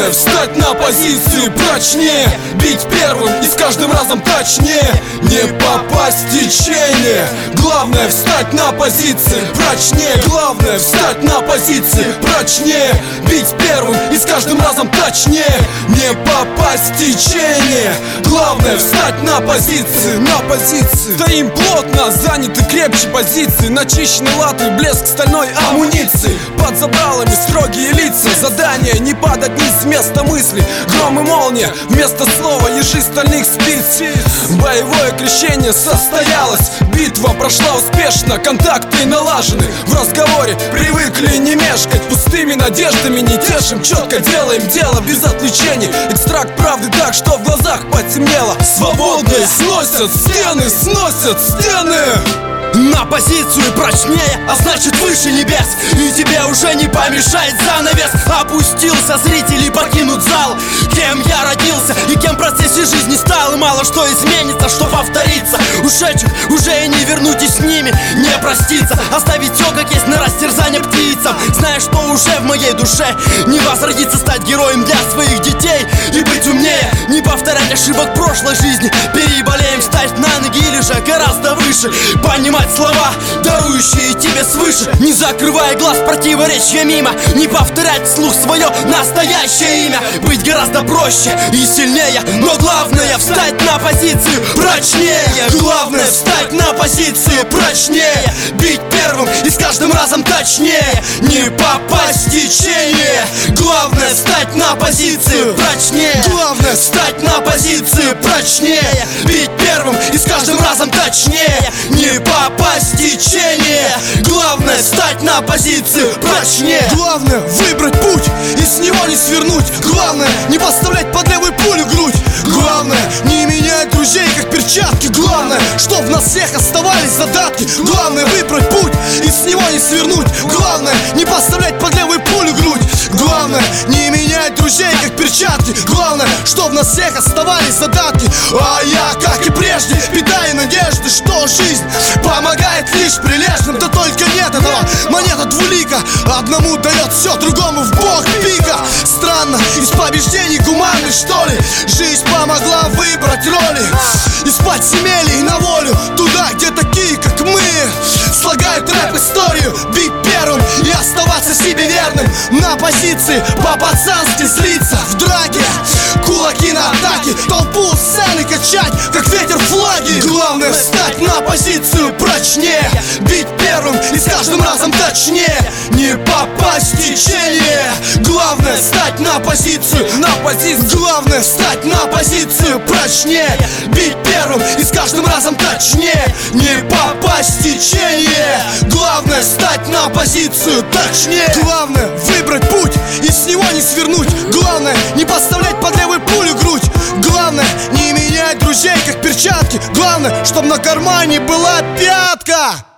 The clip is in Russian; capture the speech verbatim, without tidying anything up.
Главное встать на позиции прочнее, бить первым и с каждым разом точнее, не попасть в течение. Главное встать на позиции прочнее, главное встать на позиции прочнее, бить первым и с каждым разом точнее, не попасть в течение. Главное встать на позиции, на позиции. Стоим плотно, заняты крепче позиции, начищены латы, блеск стальной амуниции. Под забралами строгие лица, задание не падать низ с места мысли. Гром и молния вместо слова, ежи стальных спиц. Боевое крещение состоялось, битва прошла успешно, контакты налажены. В разговоре привыкли не мешкать, пустыми надеждами не тешим, четко делаем дело без отвлечений. Экстракт правды так, что в глазах потемнело. Свободные сносят стены, сносят стены. На позицию прочнее, а значит выше небес. И тебе уже не помешает занавес. Опустился зритель и покинут зал. Кем я родился и кем в процессе жизни стал. И мало что изменится, что повторится. Ушедших уже и не вернуть и с ними не проститься. Оставить все как есть на растерзание птицам, зная, что уже в моей душе не возродится. Стать героем для своих детей и быть умнее, не повторять ошибок прошлой жизни. Переболеем, встать на ноги или же гораздо выше. Понимать слова, дарующие тебе свыше, не закрывая глаз противоречия мимо. Не повторять вслух свое настоящее имя. Быть гораздо проще и сильнее, но главное встать на позицию прочнее. Главное встать на позицию прочнее, бить первым и с каждым разом точнее, не попасть в течение. Главное встать на позицию прочнее, главное встать на позицию прочнее, бить первым и с каждым разом точнее, не попасть в течение. Главное встать на позицию прочнее. Главное выбрать путь и с него не свернуть. Главное не подставлять под левую пулю грудь. Главное не менять друзей как перчатки. Главное, чтоб в нас всех оставались задатки. Главное выбрать путь и с него не свернуть. Главное не подставлять под левую пулю грудь. Главное не менять друзей как перчатки. Главное, чтоб в нас всех оставались задатки. А я, как и прежде, питаю надежды, что жизнь помогает лишь прилежным. Да только нет этого, монета двулика. Одному дает все, другому в бок пика. Странно, из побеждений гуманны, что ли? Жизнь помогла выбрать роли. Из подземелий на волю, туда, где такие, как мы, слагают рэп-историю, бить первым и оставаться себе верным. На позиции по-пацански злиться в драке, кулаки на атаке, толпу сцены качать, как ветер флаги. Главное встать на позицию прочнее, бить первым и с каждым разом точнее, не попасть в течение. Главное встать на позицию, на позицию. Главное встать на позицию прочнее, бить первым и с каждым разом точнее, не попасть в течение. Главное встать на позицию точнее. Главное выбрать путь и с него не свернуть. Главное не подставлять под левую пулю грудь. Главное не менять друзей как перчатки. Главное, чтоб на кармане была пятка.